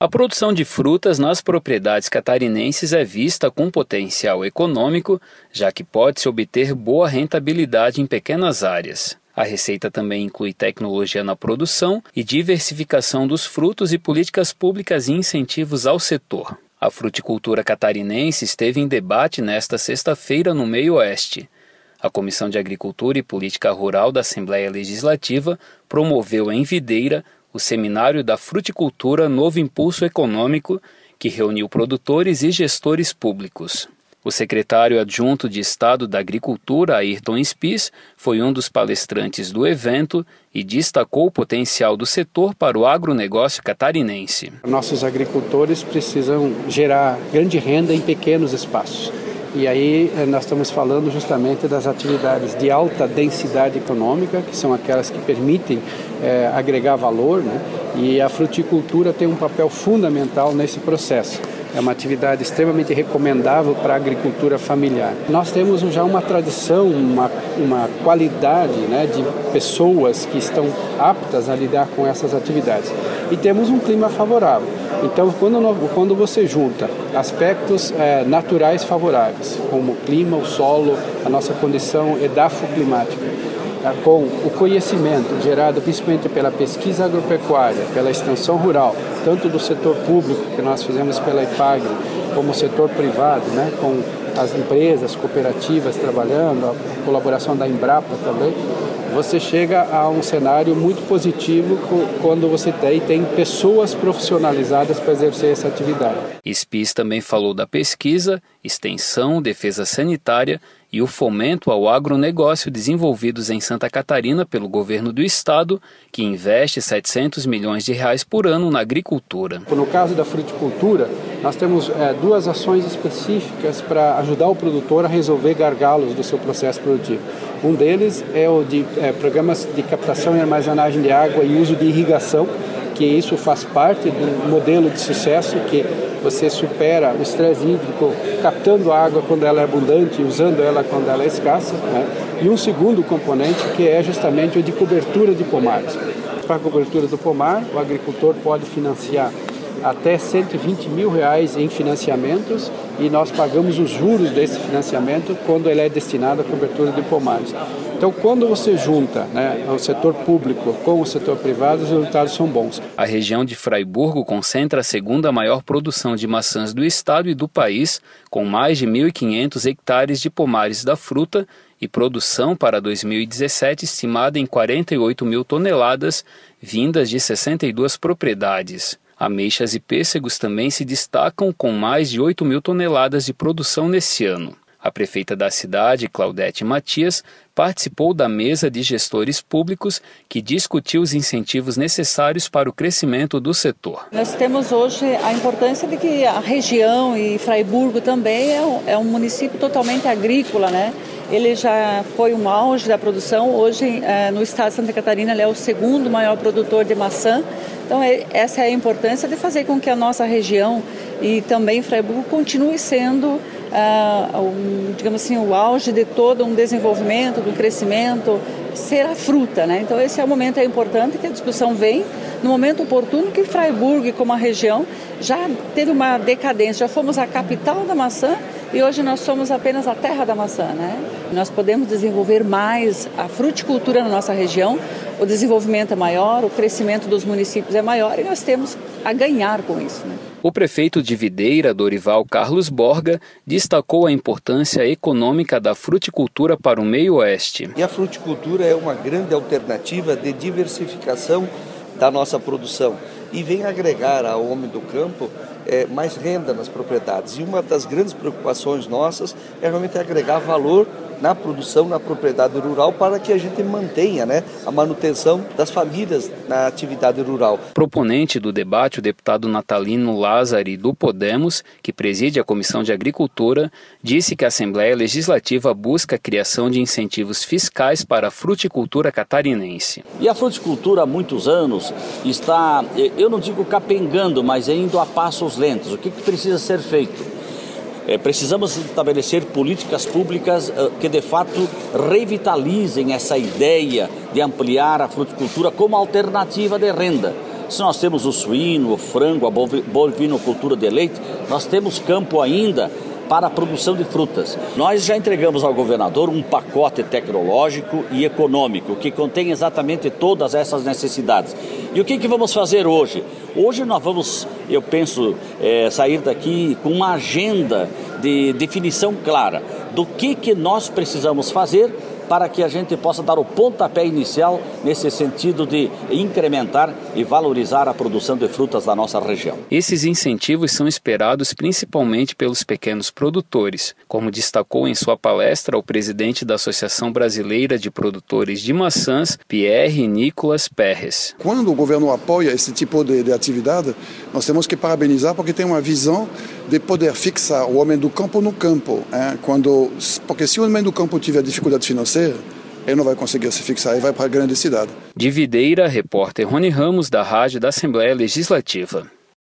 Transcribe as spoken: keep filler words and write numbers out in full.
A produção de frutas nas propriedades catarinenses é vista com potencial econômico, já que pode-se obter boa rentabilidade em pequenas áreas. A receita também inclui tecnologia na produção e diversificação dos frutos e políticas públicas e incentivos ao setor. A fruticultura catarinense esteve em debate nesta sexta-feira no Meio-Oeste. A Comissão de Agricultura e Política Rural da Assembleia Legislativa promoveu em Videira o Seminário da Fruticultura Novo Impulso Econômico, que reuniu produtores e gestores públicos. O secretário adjunto de Estado da Agricultura, Ayrton Spies, foi um dos palestrantes do evento e destacou o potencial do setor para o agronegócio catarinense. Nossos agricultores precisam gerar grande renda em pequenos espaços. E aí nós estamos falando justamente das atividades de alta densidade econômica, que são aquelas que permitem é, agregar valor, né? E a fruticultura tem um papel fundamental nesse processo. É uma atividade extremamente recomendável para a agricultura familiar. Nós temos já uma tradição, uma, uma qualidade, né, de pessoas que estão aptas a lidar com essas atividades. E temos um clima favorável. Então, quando, quando você junta aspectos é, naturais favoráveis, como o clima, o solo, a nossa condição edafoclimática, com o conhecimento gerado principalmente pela pesquisa agropecuária, pela extensão rural, tanto do setor público, que nós fizemos pela IPAGRE, como o setor privado, né, com as empresas, cooperativas trabalhando, a colaboração da Embrapa também, você chega a um cenário muito positivo quando você tem, tem pessoas profissionalizadas para exercer essa atividade. Spies também falou da pesquisa, extensão, defesa sanitária e o fomento ao agronegócio desenvolvidos em Santa Catarina pelo governo do estado, que investe setecentos milhões de reais por ano na agricultura. No caso da fruticultura, nós temos é, duas ações específicas para ajudar o produtor a resolver gargalos do seu processo produtivo. Um deles é o de é, programas de captação e armazenagem de água e uso de irrigação, que isso faz parte do modelo de sucesso, que você supera o estresse hídrico captando a água quando ela é abundante e usando ela quando ela é escassa, né? E um segundo componente que é justamente o de cobertura de pomares. Para a cobertura do pomar, o agricultor pode financiar até cento e vinte mil reais em financiamentos e nós pagamos os juros desse financiamento quando ele é destinado à cobertura de pomares. Então, quando você junta, né, o setor público com o setor privado, os resultados são bons. A região de Fraiburgo concentra a segunda maior produção de maçãs do estado e do país, com mais de mil e quinhentos hectares de pomares da fruta e produção para dois mil e dezessete estimada em quarenta e oito mil toneladas, vindas de sessenta e duas propriedades. Ameixas e pêssegos também se destacam com mais de oito mil toneladas de produção nesse ano. A prefeita da cidade, Claudete Matias, participou da mesa de gestores públicos que discutiu os incentivos necessários para o crescimento do setor. Nós temos hoje a importância de que a região e Fraiburgo também é um, é um município totalmente agrícola, né? Ele já foi um auge da produção, hoje é, no estado de Santa Catarina ele é o segundo maior produtor de maçã. Então é, essa é a importância de fazer com que a nossa região e também Fraiburgo continue sendo Uh, um, digamos assim, o auge de todo um desenvolvimento, do crescimento, ser a fruta, né? Então esse é o momento, é importante que a discussão vem no momento oportuno que Fraiburgo, como a região, já teve uma decadência, já fomos a capital da maçã e hoje nós somos apenas a terra da maçã, né? Nós podemos desenvolver mais a fruticultura na nossa região, o desenvolvimento é maior, o crescimento dos municípios é maior e nós temos a ganhar com isso, né? O prefeito de Videira, Dorival Carlos Borga, destacou a importância econômica da fruticultura para o meio-oeste. E a fruticultura é uma grande alternativa de diversificação da nossa produção e vem agregar ao homem do campo é, mais renda nas propriedades. E uma das grandes preocupações nossas é realmente agregar valor na produção, na propriedade rural, para que a gente mantenha, né, a manutenção das famílias na atividade rural. Proponente do debate, o deputado Natalino Lázari, do Podemos, que preside a Comissão de Agricultura, disse que a Assembleia Legislativa busca a criação de incentivos fiscais para a fruticultura catarinense. E a fruticultura há muitos anos está, eu não digo capengando, mas indo a passos lentos. O que precisa ser feito? É, precisamos estabelecer políticas públicas uh, que de fato revitalizem essa ideia de ampliar a fruticultura como alternativa de renda. Se nós temos o suíno, o frango, a bovinocultura de leite, nós temos campo ainda para a produção de frutas. Nós já entregamos ao governador um pacote tecnológico e econômico que contém exatamente todas essas necessidades. E o que, que vamos fazer hoje? Hoje nós vamos, eu penso, é, sair daqui com uma agenda de definição clara do que, que nós precisamos fazer para que a gente possa dar o pontapé inicial nesse sentido de incrementar e valorizar a produção de frutas da nossa região. Esses incentivos são esperados principalmente pelos pequenos produtores, como destacou em sua palestra o presidente da Associação Brasileira de Produtores de Maçãs, Pierre Nicolas Perres. Quando o governo apoia esse tipo de, de atividade, nós temos que parabenizar porque tem uma visão de poder fixar o homem do campo no campo. Hein? Quando, porque se o homem do campo tiver dificuldade financeira, ele não vai conseguir se fixar e vai para a grande cidade. De Videira, repórter Rony Ramos, da Rádio da Assembleia Legislativa.